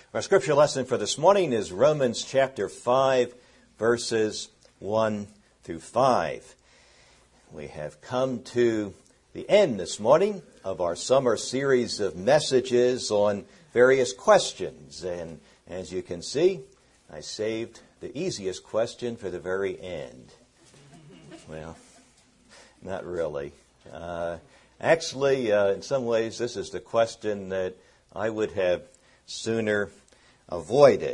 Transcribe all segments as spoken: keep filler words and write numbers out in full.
Our scripture lesson for this morning is Romans chapter five, verses one through five. We have come to the end this morning of our summer series of messages on various questions. And as you can see, I saved the easiest question for the very end. Well, not really. Uh, actually, uh, in some ways, this is the question that I would have sooner avoided.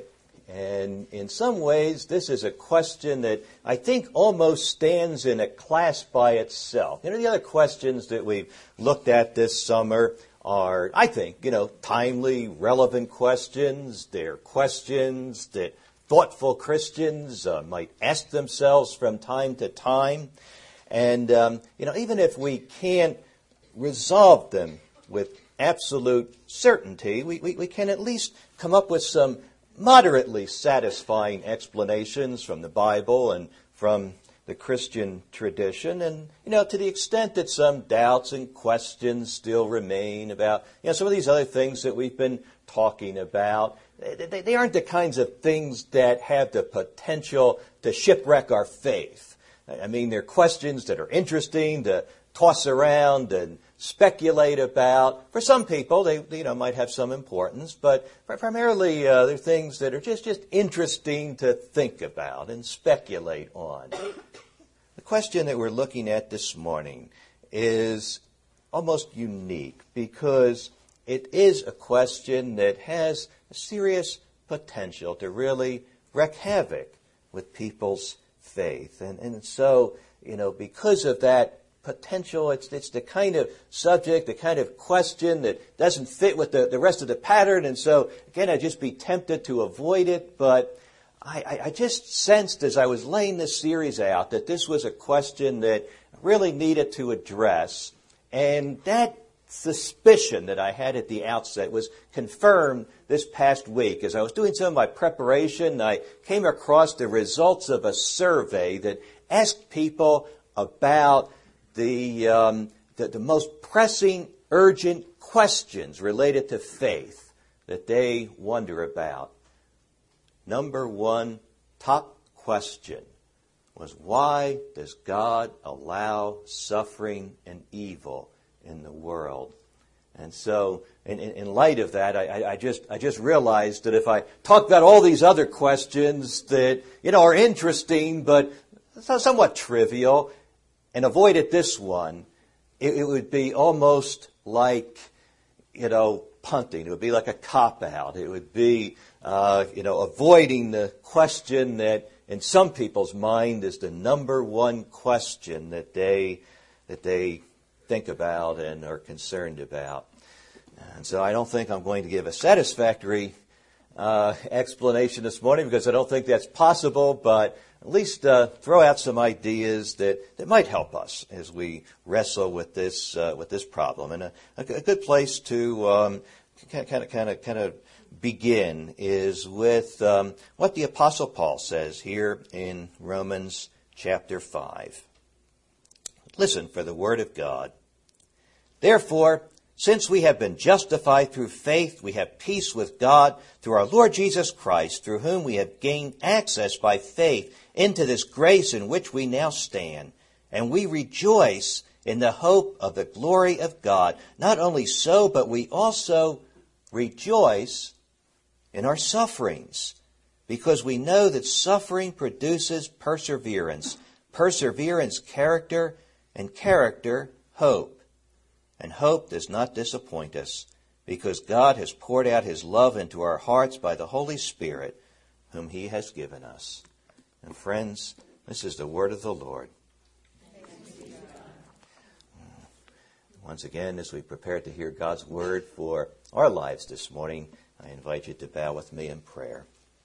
And in some ways, this is a question that I think almost stands in a class by itself. You know, the other questions that we've looked at this summer are, I think, you know, timely, relevant questions. They're questions that thoughtful Christians uh, might ask themselves from time to time. And, um, you know, even if we can't resolve them with absolute certainty, we, we, we can at least come up with some moderately satisfying explanations from the Bible and from the Christian tradition. And, you know, to the extent that some doubts and questions still remain about, you know, some of these other things that we've been talking about, they, they aren't the kinds of things that have the potential to shipwreck our faith. I mean, they're questions that are interesting to toss around and speculate about. For some people, they you know might have some importance, but primarily uh, they're things that are just, just interesting to think about and speculate on. The question that we're looking at this morning is almost unique because it is a question that has a serious potential to really wreak havoc with people's faith. And, and so, you know, because of that potential, it's it's the kind of subject, the kind of question that doesn't fit with the, the rest of the pattern. And so, again, I'd just be tempted to avoid it. But I, I, I just sensed as I was laying this series out that this was a question that really needed to address. And that suspicion that I had at the outset was confirmed this past week. As I was doing some of my preparation, I came across the results of a survey that asked people about the, um, the, the most pressing, urgent questions related to faith that they wonder about. Number one top question was, why does God allow suffering and evil in the world? And so, in, in, in light of that, I, I just I just realized that if I talk about all these other questions that you know are interesting but somewhat trivial, and avoided this one, it, it would be almost like you know punting. It would be like a cop-out. It would be uh, you know avoiding the question that in some people's mind is the number one question that they that they. think about and are concerned about. And so I don't think I'm going to give a satisfactory uh, explanation this morning because I don't think that's possible, but at least uh, throw out some ideas that, that might help us as we wrestle with this uh, with this problem. And a, a good place to um, kind of kind of kind of begin is with um, what the Apostle Paul says here in Romans chapter five. Listen for the word of God. Therefore, since we have been justified through faith, we have peace with God through our Lord Jesus Christ, through whom we have gained access by faith into this grace in which we now stand. And we rejoice in the hope of the glory of God. Not only so, but we also rejoice in our sufferings, because we know that suffering produces perseverance, perseverance, character, and character, hope. And hope does not disappoint us, because God has poured out His love into our hearts by the Holy Spirit, whom He has given us. And friends, this is the word of the Lord. Once again, as we prepare to hear God's word for our lives this morning, I invite you to bow with me in prayer.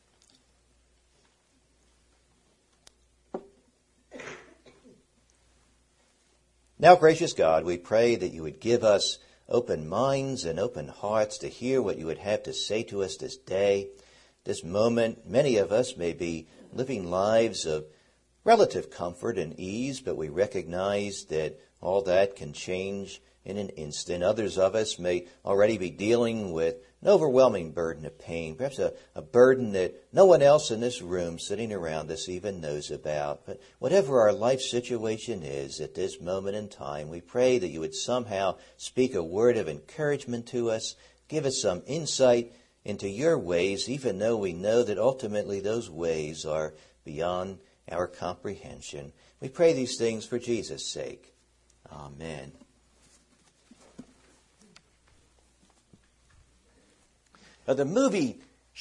Now, gracious God, we pray that you would give us open minds and open hearts to hear what you would have to say to us this day. This moment, many of us may be living lives of relative comfort and ease, but we recognize that all that can change in an instant. Others of us may already be dealing with an overwhelming burden of pain, perhaps a, a burden that no one else in this room sitting around us even knows about. But whatever our life situation is at this moment in time, we pray that you would somehow speak a word of encouragement to us, give us some insight into your ways, even though we know that ultimately those ways are beyond our comprehension. We pray these things for Jesus' sake. Amen. Now, the movie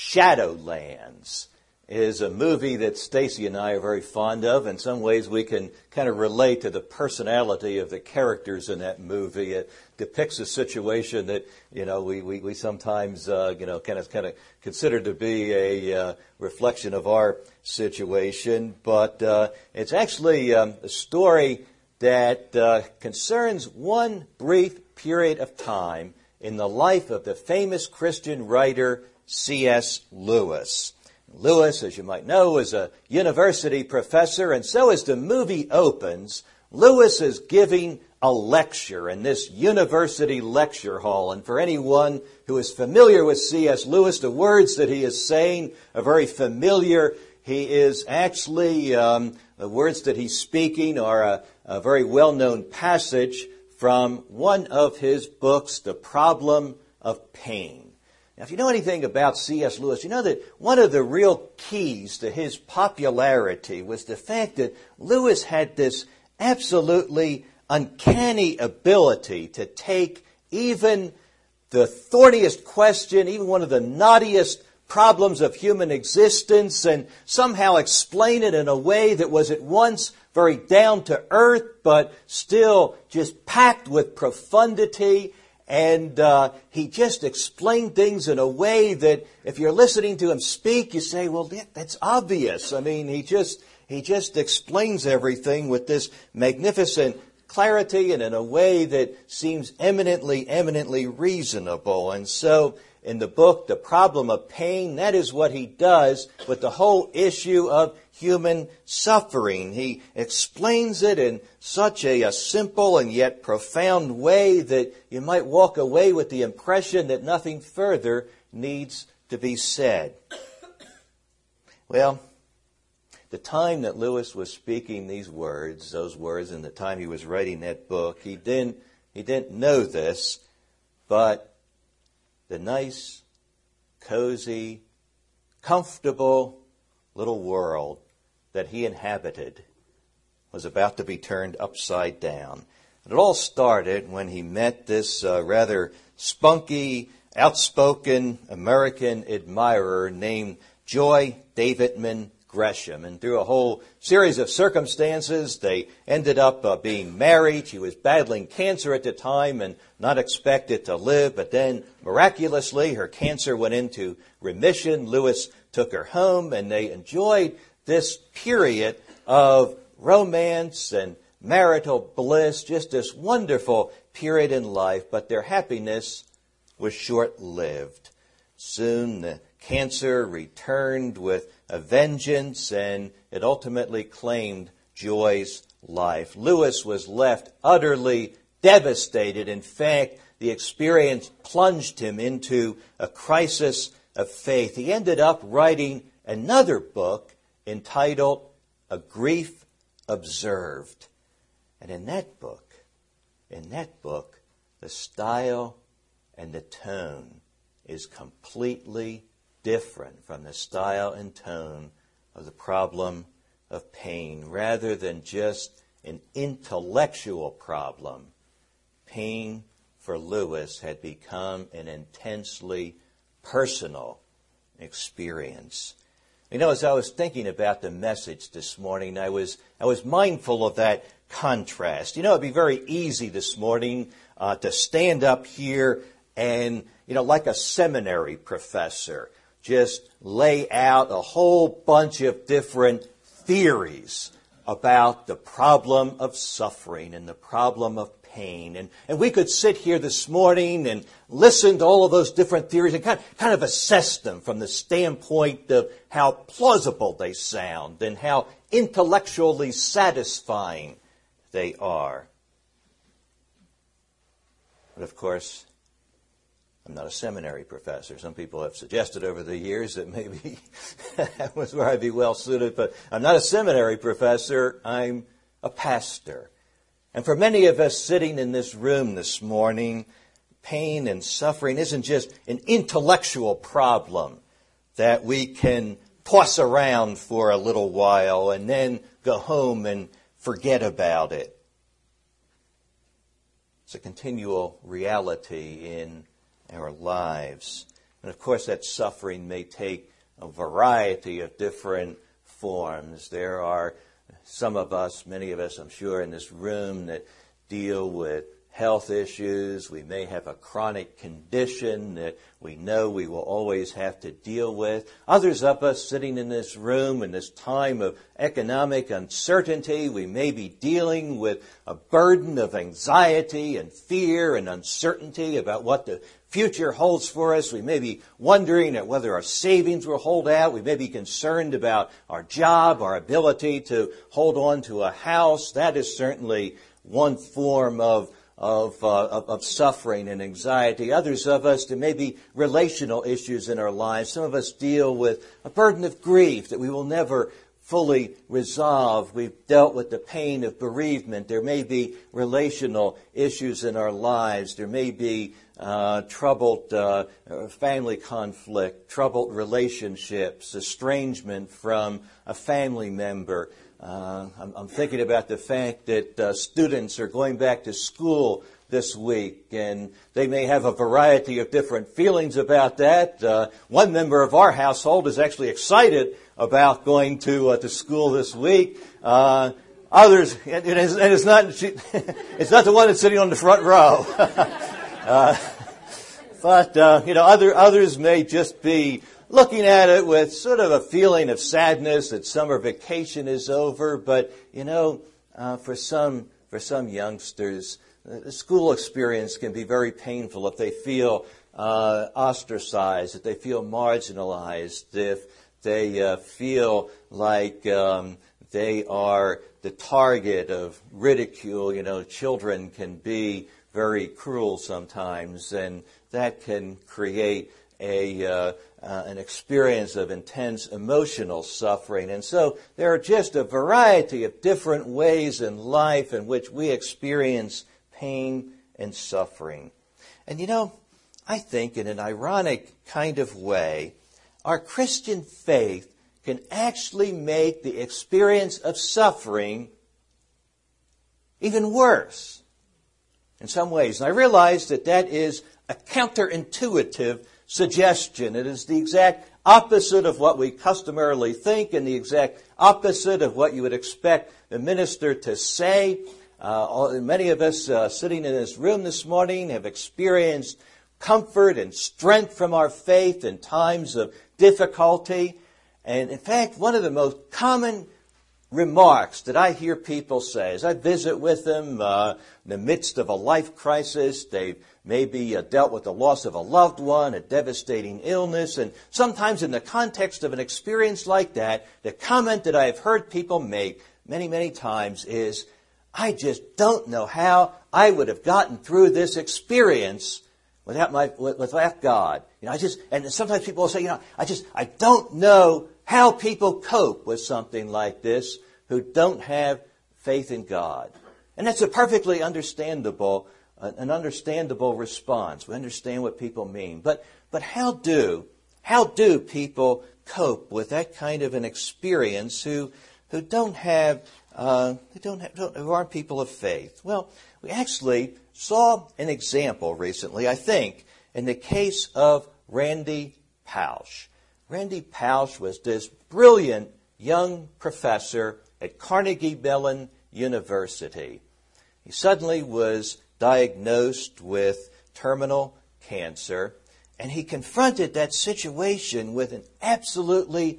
Shadowlands is a movie that Stacy and I are very fond of. In some ways, we can kind of relate to the personality of the characters in that movie. It depicts a situation that, you know, we, we, we sometimes, uh, you know, kind of kind of consider to be a uh, reflection of our situation. But uh, it's actually um, a story that uh, concerns one brief period of time in the life of the famous Christian writer C S Lewis. Lewis, as you might know, is a university professor, and so as the movie opens, Lewis is giving a lecture in this university lecture hall. And for anyone who is familiar with C S Lewis, the words that he is saying are very familiar. He is actually, um, the words that he's speaking are a, a very well-known passage from one of his books, The Problem of Pain. Now, if you know anything about C S Lewis, you know that one of the real keys to his popularity was the fact that Lewis had this absolutely uncanny ability to take even the thorniest question, even one of the knottiest problems of human existence, and somehow explain it in a way that was at once very down to earth, but still just packed with profundity. And uh, he just explained things in a way that if you're listening to him speak, you say, well, that's obvious. I mean, he just he just explains everything with this magnificent clarity and in a way that seems eminently, eminently reasonable. And so in the book, The Problem of Pain, that is what he does with the whole issue of human suffering. He explains it in such a, a simple and yet profound way that you might walk away with the impression that nothing further needs to be said. Well, the time that Lewis was speaking these words, those words, and the time he was writing that book, he didn't, he didn't know this, but the nice, cozy, comfortable little world that he inhabited was about to be turned upside down. And it all started when he met this uh, rather spunky, outspoken American admirer named Joy Davidman Gresham. And through a whole series of circumstances, they ended up uh, being married. She was battling cancer at the time and not expected to live, but then miraculously her cancer went into remission. Lewis took her home, and they enjoyed this period of romance and marital bliss, just this wonderful period in life, but their happiness was short-lived. Soon the cancer returned with a vengeance, and it ultimately claimed Joy's life. Lewis was left utterly devastated. In fact, the experience plunged him into a crisis of faith. He ended up writing another book entitled A Grief Observed. And in that book, in that book, the style and the tone is completely different from the style and tone of The Problem of Pain. Rather than just an intellectual problem, pain for Lewis had become an intensely personal experience. You know, as I was thinking about the message this morning, I was I was mindful of that contrast. You know, it'd be very easy this morning uh, to stand up here and, you know, like a seminary professor, just lay out a whole bunch of different theories about the problem of suffering and the problem of pain. And, and we could sit here this morning and listen to all of those different theories and kind of, kind of assess them from the standpoint of how plausible they sound and how intellectually satisfying they are. But of course, I'm not a seminary professor. Some people have suggested over the years that maybe that was where I'd be well suited, but I'm not a seminary professor. I'm a pastor. And for many of us sitting in this room this morning, pain and suffering isn't just an intellectual problem that we can toss around for a little while and then go home and forget about it. It's a continual reality in our lives. And of course, that suffering may take a variety of different forms. There are some of us, many of us, I'm sure, in this room that deal with health issues. We may have a chronic condition that we know we will always have to deal with. Others of us sitting in this room in this time of economic uncertainty, we may be dealing with a burden of anxiety and fear and uncertainty about what the future holds for us. We may be wondering at whether our savings will hold out. We may be concerned about our job, our ability to hold on to a house. That is certainly one form of Of, uh, of of suffering and anxiety. Others of us, there may be relational issues in our lives. Some of us deal with a burden of grief that we will never fully resolve. We've dealt with the pain of bereavement. There may be relational issues in our lives. There may be uh, troubled uh, family conflict, troubled relationships, estrangement from a family member. Uh, I'm, I'm thinking about the fact that uh, students are going back to school this week, and they may have a variety of different feelings about that. Uh, one member of our household is actually excited about going to uh, to school this week. Uh, others, and it's, and it's not she, it's not the one that's sitting on the front row. uh, but uh, you know, other others may just be looking at it with sort of a feeling of sadness that summer vacation is over. But, you know, uh, for some for some youngsters, the school experience can be very painful if they feel uh, ostracized, if they feel marginalized, if they uh, feel like um, they are the target of ridicule. You know, children can be very cruel sometimes, and that can create a uh, uh, an experience of intense emotional suffering. And so there are just a variety of different ways in life in which we experience pain and suffering. And you know, I think in an ironic kind of way, our Christian faith can actually make the experience of suffering even worse in some ways. And I realize that that is a counterintuitive suggestion. It is the exact opposite of what we customarily think and the exact opposite of what you would expect the minister to say. Uh, many of us uh, sitting in this room this morning have experienced comfort and strength from our faith in times of difficulty. And in fact, one of the most common remarks that I hear people say as I visit with them uh, in the midst of a life crisis, they've maybe uh, dealt with the loss of a loved one, a devastating illness, and sometimes in the context of an experience like that, the comment that I've heard people make many, many times is, I just don't know how I would have gotten through this experience without my without God. You know, I just and sometimes people will say, you know, I just I don't know how people cope with something like this who don't have faith in God. And that's a perfectly understandable an understandable response. We understand what people mean. But but how do how do people cope with that kind of an experience who who don't have uh, who don't have don't, who aren't people of faith? Well, we actually saw an example recently, I think, in the case of Randy Pausch. Randy Pausch was this brilliant young professor at Carnegie Mellon University. He suddenly was diagnosed with terminal cancer, and he confronted that situation with an absolutely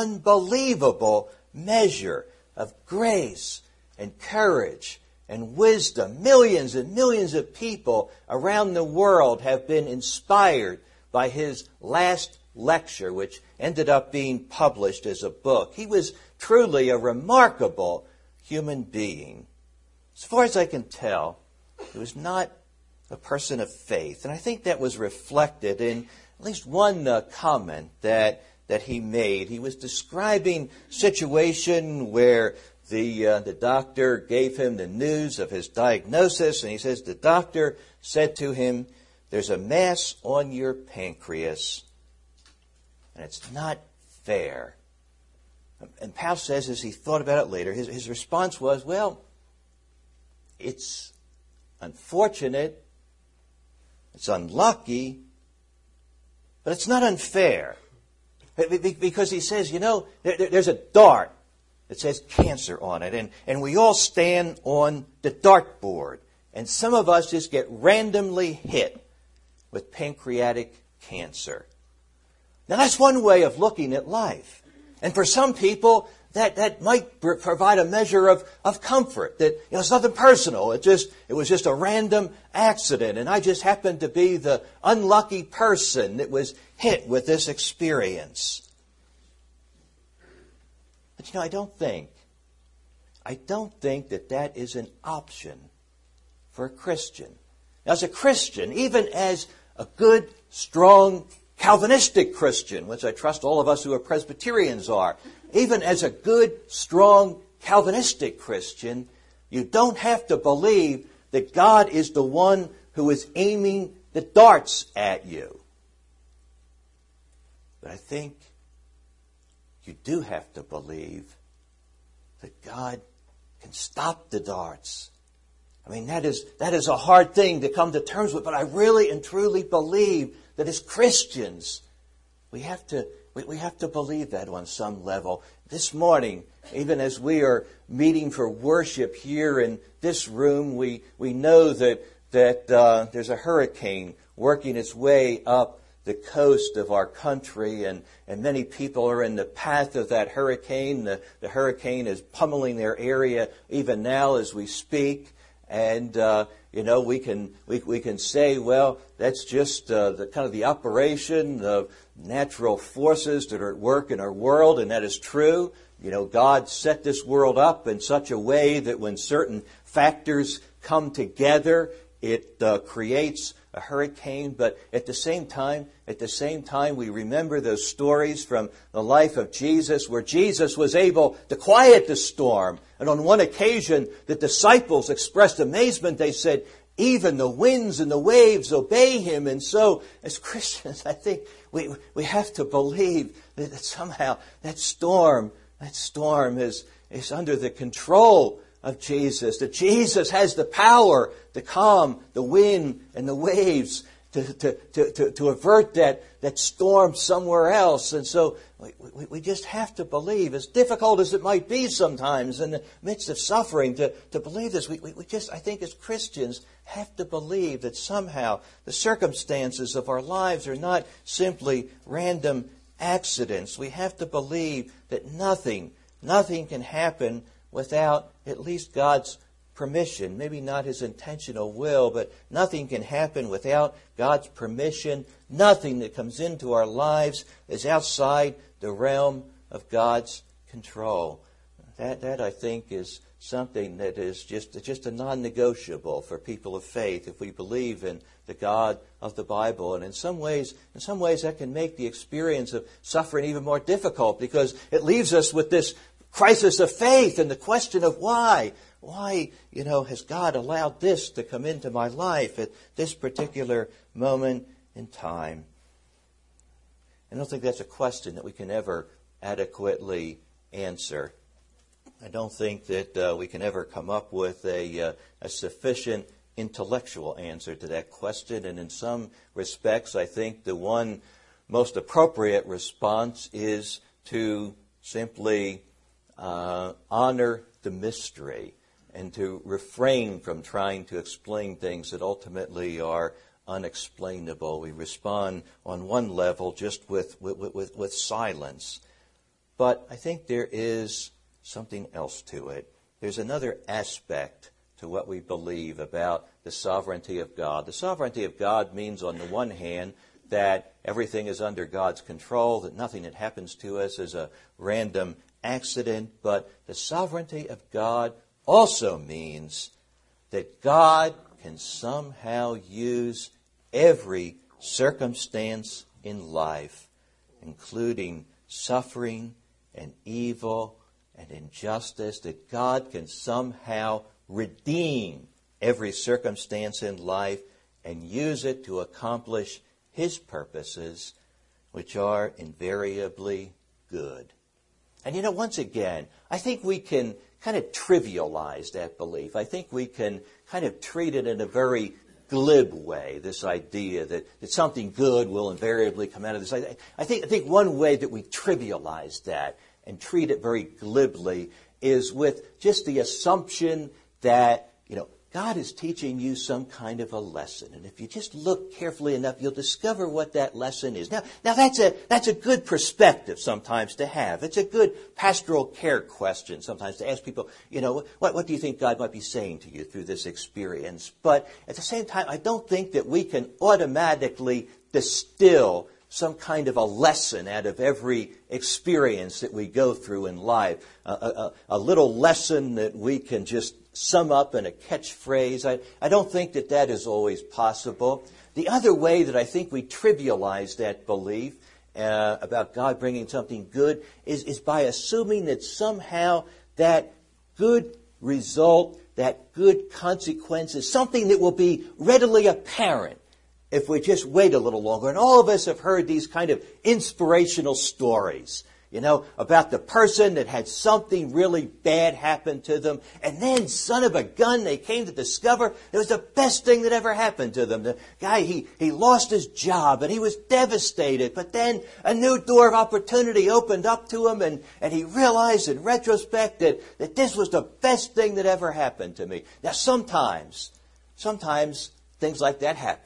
unbelievable measure of grace and courage and wisdom. Millions and millions of people around the world have been inspired by his last lecture, which ended up being published as a book. He was truly a remarkable human being. As far as I can tell, he was not a person of faith. And I think that was reflected in at least one uh, comment that that he made. He was describing a situation where the uh, the doctor gave him the news of his diagnosis, and he says the doctor said to him, "There's a mass on your pancreas, and it's not fair." And Powell says, as he thought about it later, his, his response was, well, it's unfortunate, it's unlucky, but it's not unfair. Because he says, you know, there, there's a dart that says cancer on it, and, and we all stand on the dartboard, and some of us just get randomly hit with pancreatic cancer. Now, that's one way of looking at life. And for some people, that, that might pr- provide a measure of, of comfort, that, you know, it's nothing personal. It just, it was just a random accident, and I just happened to be the unlucky person that was hit with this experience. But, you know, I don't think, I don't think that that is an option for a Christian. Now, as a Christian, even as a good, strong, Calvinistic Christian, which I trust all of us who are Presbyterians are, even as a good, strong, Calvinistic Christian, you don't have to believe that God is the one who is aiming the darts at you. But I think you do have to believe that God can stop the darts. I mean, that is, that is a hard thing to come to terms with, but I really and truly believe that as Christians, we have to we, we have to believe that on some level. This morning, even as we are meeting for worship here in this room, we, we know that that uh, there's a hurricane working its way up the coast of our country, and, and many people are in the path of that hurricane. The, the hurricane is pummeling their area even now as we speak. And, uh, you know, we can we, we can say, well, that's just uh, the kind of the operation of natural forces that are at work in our world, and that is true. You know, God set this world up in such a way that when certain factors come together, it uh, creates a hurricane. But at the same time, at the same time, we remember those stories from the life of Jesus where Jesus was able to quiet the storm. And on one occasion, the disciples expressed amazement. They said, even the winds and the waves obey him. And so, as Christians, I think we we have to believe that, that somehow that storm, that storm is, is under the control of Jesus, that Jesus has the power to calm the wind and the waves, to to to, to, to avert that, that storm somewhere else. And so we, we, we just have to believe, as difficult as it might be sometimes in the midst of suffering, to, to believe this. We, we, we just, I think as Christians, have to believe that somehow the circumstances of our lives are not simply random accidents. We have to believe that nothing, nothing can happen without at least God's permission. Maybe not his intentional will, but nothing can happen without God's permission. Nothing that comes into our lives is outside the realm of God's control. That, that I think, is something that is just, just a non-negotiable for people of faith if we believe in the God of the Bible. And in some ways, in some ways that can make the experience of suffering even more difficult, because it leaves us with this crisis of faith and the question of why. Why, you know, has God allowed this to come into my life at this particular moment in time? I don't think that's a question that we can ever adequately answer. I don't think that uh, we can ever come up with a, uh, a sufficient intellectual answer to that question. And in some respects, I think the one most appropriate response is to simply uh, honor the mystery and to refrain from trying to explain things that ultimately are unexplainable. We respond on one level just with, with, with, with silence. But I think there is something else to it. There's another aspect to what we believe about the sovereignty of God. The sovereignty of God means, on the one hand, that everything is under God's control, that nothing that happens to us is a random accident. But the sovereignty of God also means that God can somehow use every circumstance in life, including suffering and evil and injustice, that God can somehow redeem every circumstance in life and use it to accomplish His purposes, which are invariably good. And you know, once again, I think we can kind of trivialize that belief. I think we can kind of treat it in a very glib way, this idea that, that something good will invariably come out of this. I, I, think, I think one way that we trivialize that and treat it very glibly is with just the assumption that, you know, God is teaching you some kind of a lesson. And if you just look carefully enough, you'll discover what that lesson is. Now, now that's a that's a good perspective sometimes to have. It's a good pastoral care question sometimes to ask people, you know, what, what do you think God might be saying to you through this experience? But at the same time, I don't think that we can automatically distill some kind of a lesson out of every experience that we go through in life. A, a, a little lesson that we can just sum up in a catchphrase. I, I don't think that that is always possible. The other way that I think we trivialize that belief uh, about God bringing something good is, is by assuming that somehow that good result, that good consequence is something that will be readily apparent if we just wait a little longer. And all of us have heard these kind of inspirational stories, you know, about the person that had something really bad happen to them. And then, son of a gun, they came to discover it was the best thing that ever happened to them. The guy, he, he lost his job and he was devastated. But then a new door of opportunity opened up to him, and, and he realized in retrospect that, that this was the best thing that ever happened to me. Now, sometimes, sometimes things like that happen.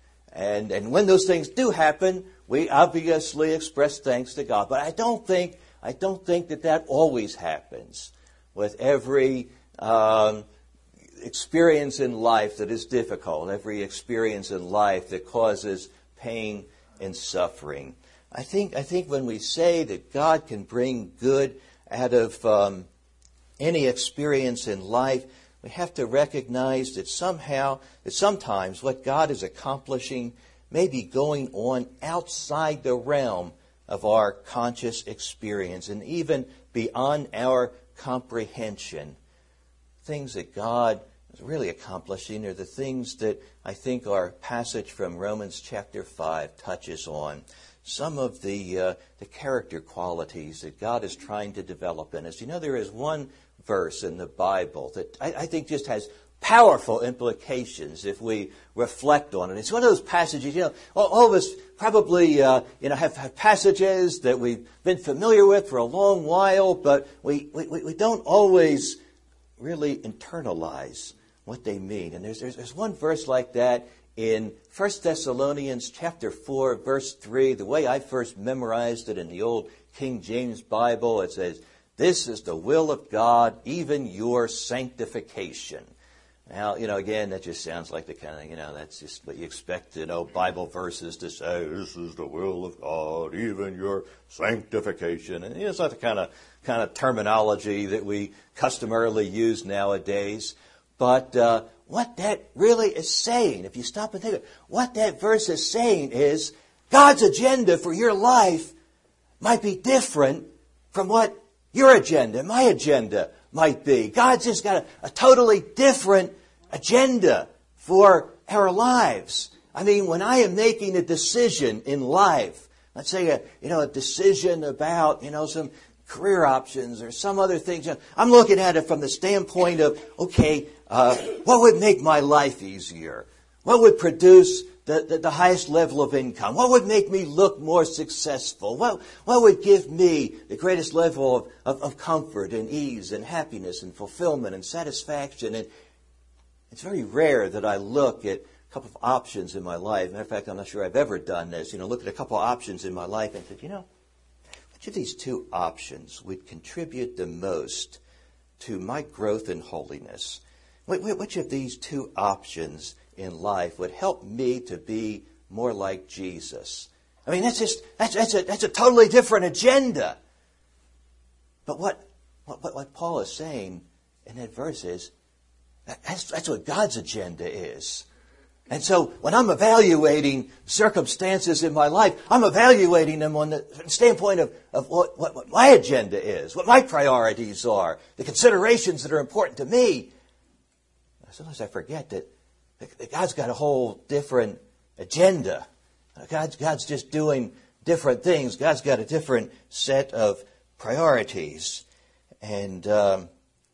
And, and when those things do happen, we obviously express thanks to God. But I don't think I don't think that that always happens with every um, experience in life that is difficult, every experience in life that causes pain and suffering. I think I think when we say that God can bring good out of um, any experience in life, we have to recognize that somehow, that sometimes what God is accomplishing may be going on outside the realm of our conscious experience and even beyond our comprehension. Things that God is really accomplishing are the things that I think our passage from Romans chapter five touches on. Some of the uh, the character qualities that God is trying to develop in us. You know, there is one verse in the Bible that I, I think just has powerful implications if we reflect on it. It's one of those passages, you know, all, all of us probably, uh, you know, have, have passages that we've been familiar with for a long while, but we, we, we don't always really internalize what they mean. And there's, there's, there's one verse like that in First Thessalonians chapter four, verse three. The way I first memorized it in the old King James Bible, it says, "This is the will of God, even your sanctification." Now, you know, again, that just sounds like the kind of, you know, that's just what you expect, you know, Bible verses to say, "This is the will of God, even your sanctification." And you know, it's not the kind of kind of terminology that we customarily use nowadays. But uh, what that really is saying, if you stop and think of it, what that verse is saying is God's agenda for your life might be different from what your agenda, my agenda might be. God's just got a, a totally different agenda for our lives. I mean, when I am making a decision in life, let's say a, you know, a decision about, you know, some career options or some other things, you know, I'm looking at it from the standpoint of, okay, uh, what would make my life easier? What would produce The, the, the highest level of income? What would make me look more successful? What, what would give me the greatest level of, of, of comfort and ease and happiness and fulfillment and satisfaction? And it's very rare that I look at a couple of options in my life. Matter of fact, I'm not sure I've ever done this. You know, look at a couple of options in my life and said, you know, which of these two options would contribute the most to my growth in holiness? Which of these two options in life would help me to be more like Jesus? I mean, that's just that's that's a that's a totally different agenda. But what what what Paul is saying in that verse is That's, that's what God's agenda is. And so when I'm evaluating circumstances in my life, I'm evaluating them on the standpoint of, of what, what, what my agenda is, what my priorities are, the considerations that are important to me. Sometimes I forget that, that God's got a whole different agenda. God's, God's just doing different things. God's got a different set of priorities. And um,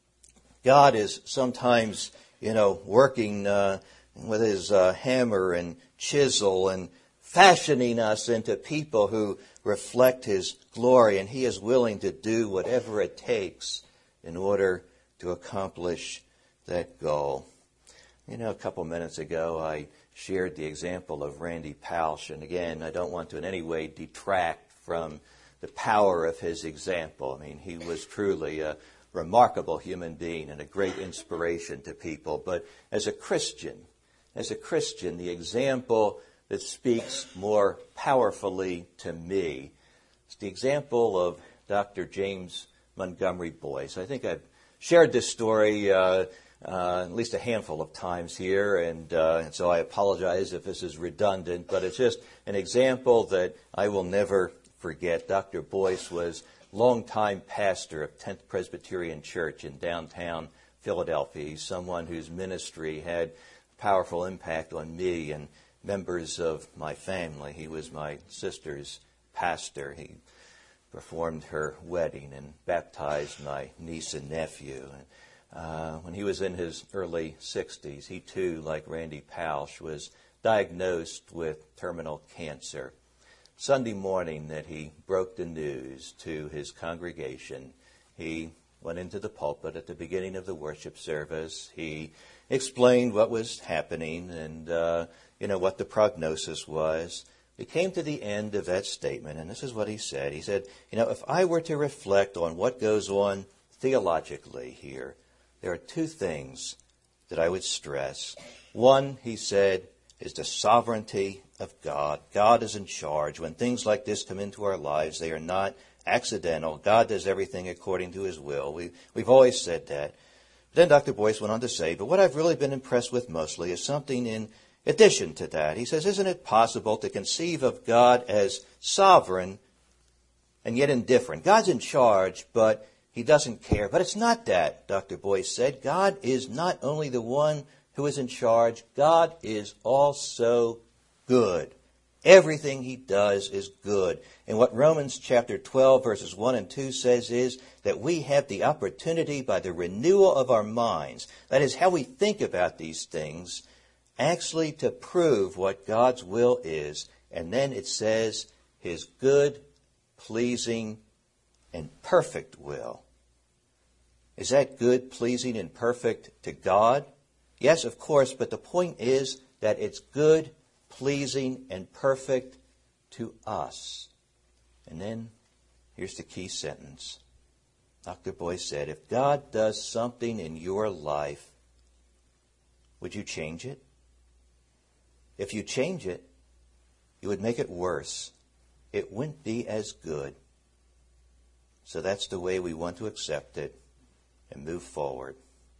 God is sometimes, you know, working uh, with his uh, hammer and chisel and fashioning us into people who reflect his glory, and he is willing to do whatever it takes in order to accomplish that goal. You know, a couple minutes ago I shared the example of Randy Pausch, and again, I don't want to in any way detract from the power of his example. I mean, he was truly a remarkable human being and a great inspiration to people. But as a Christian, As a Christian, the example that speaks more powerfully to me is the example of Doctor James Montgomery Boyce. I think I've shared this story uh, uh, at least a handful of times here, and, uh, and so I apologize if this is redundant, but it's just an example that I will never forget. Doctor Boyce was longtime pastor of tenth Presbyterian Church in downtown Philadelphia. He's someone whose ministry had powerful impact on me and members of my family. He was my sister's pastor. He performed her wedding and baptized my niece and nephew. Uh, when he was in his early sixties, he too, like Randy Pausch, was diagnosed with terminal cancer. Sunday morning that he broke the news to his congregation, he went into the pulpit at the beginning of the worship service. He explained what was happening and, uh, you know, what the prognosis was. He came to the end of that statement, and this is what he said. He said, you know, if I were to reflect on what goes on theologically here, there are two things that I would stress. One, he said, is the sovereignty of God. God is in charge. When things like this come into our lives, they are not accidental. God does everything according to his will. We, we've always said that. Then Doctor Boyce went on to say, but what I've really been impressed with mostly is something in addition to that. He says, isn't it possible to conceive of God as sovereign and yet indifferent? God's in charge, but he doesn't care. But it's not that, Doctor Boyce said. God is not only the one who is in charge, God is also good. Everything he does is good. And what Romans chapter twelve, verses one and two says is that we have the opportunity by the renewal of our minds, that is how we think about these things, actually to prove what God's will is. And then it says his good, pleasing, and perfect will. Is that good, pleasing, and perfect to God? Yes, of course, but the point is that it's good, pleasing, and perfect to us. And then here's the key sentence. Doctor Boyce said, if God does something in your life, would you change it? If you change it, you would make it worse. It wouldn't be as good. So that's the way we want to accept it and move forward.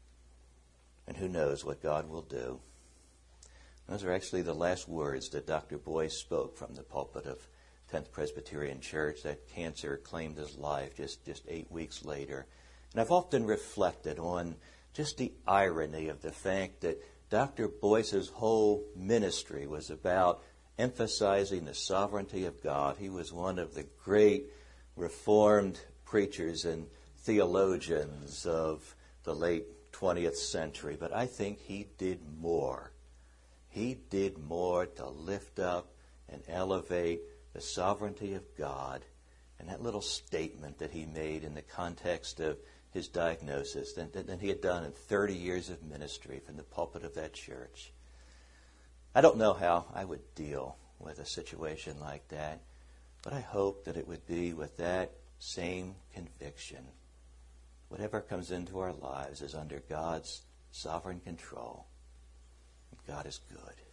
And who knows what God will do. Those are actually the last words that Doctor Boyce spoke from the pulpit of tenth Presbyterian Church. That cancer claimed his life just, just eight weeks later. And I've often reflected on just the irony of the fact that Doctor Boyce's whole ministry was about emphasizing the sovereignty of God. He was one of the great Reformed preachers and theologians of the late twentieth century. But I think he did more. He did more to lift up and elevate the sovereignty of God and that little statement that he made in the context of his diagnosis than, than he had done in thirty years of ministry from the pulpit of that church. I don't know how I would deal with a situation like that, but I hope that it would be with that same conviction. Whatever comes into our lives is under God's sovereign control. God is good.